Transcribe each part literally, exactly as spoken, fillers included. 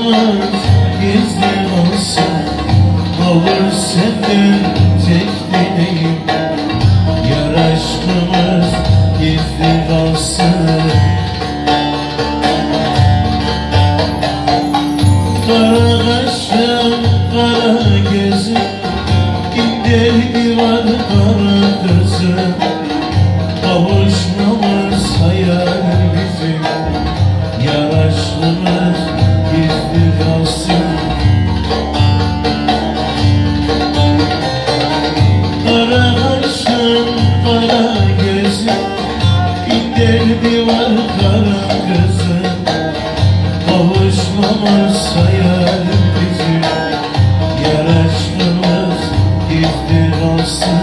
aşkımız gizli olsun, olur senden tek dileğim. Yar aşkımız gizli olsun. Kara kaşım, kara gözüm, indirdi var kara kızım. Kavuşmamız hayal bizim, yar aşkımız gizli kalsın. Kara kaşım, kara gözüm, indirdi var kara kızım. Kavuşmamız hayal bizim, yar aşkımız gizli kalsın.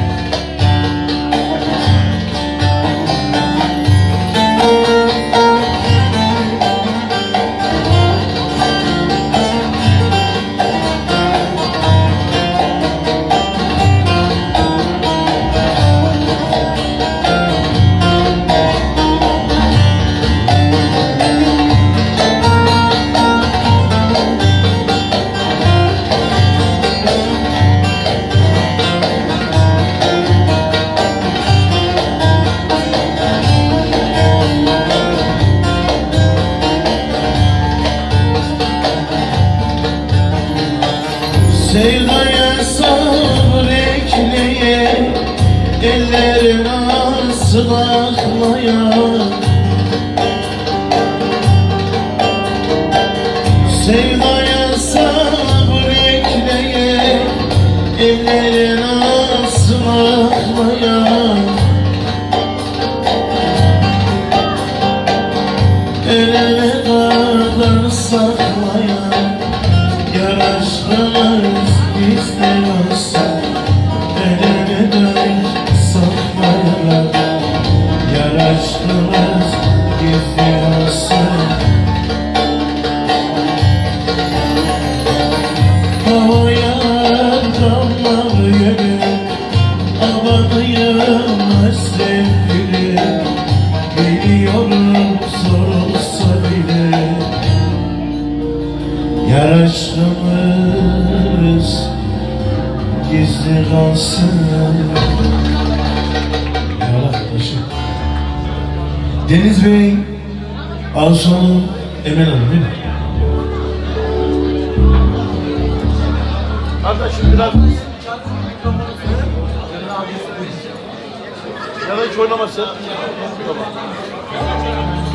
Sevdaya sabır ekleye, ellerin asıl aklaya. Sevdaya sabır ekleye, ellerin asıl aklaya. Ölene kadar saklayan yar aşkımız gizli olsun. Ölene dek saklayan yar aşkımız gizli olsun. Havaya damlar gülüm, abanayım hasret gülüm. Biliyorum sorulsa bile, yar aşkımız gizli kalsın. Yalan taşı. Deniz Bey, Arzu Hanım, Emel Hanım değil mi? Kardeşim biraz ya da hiç oynamasın. Tamam.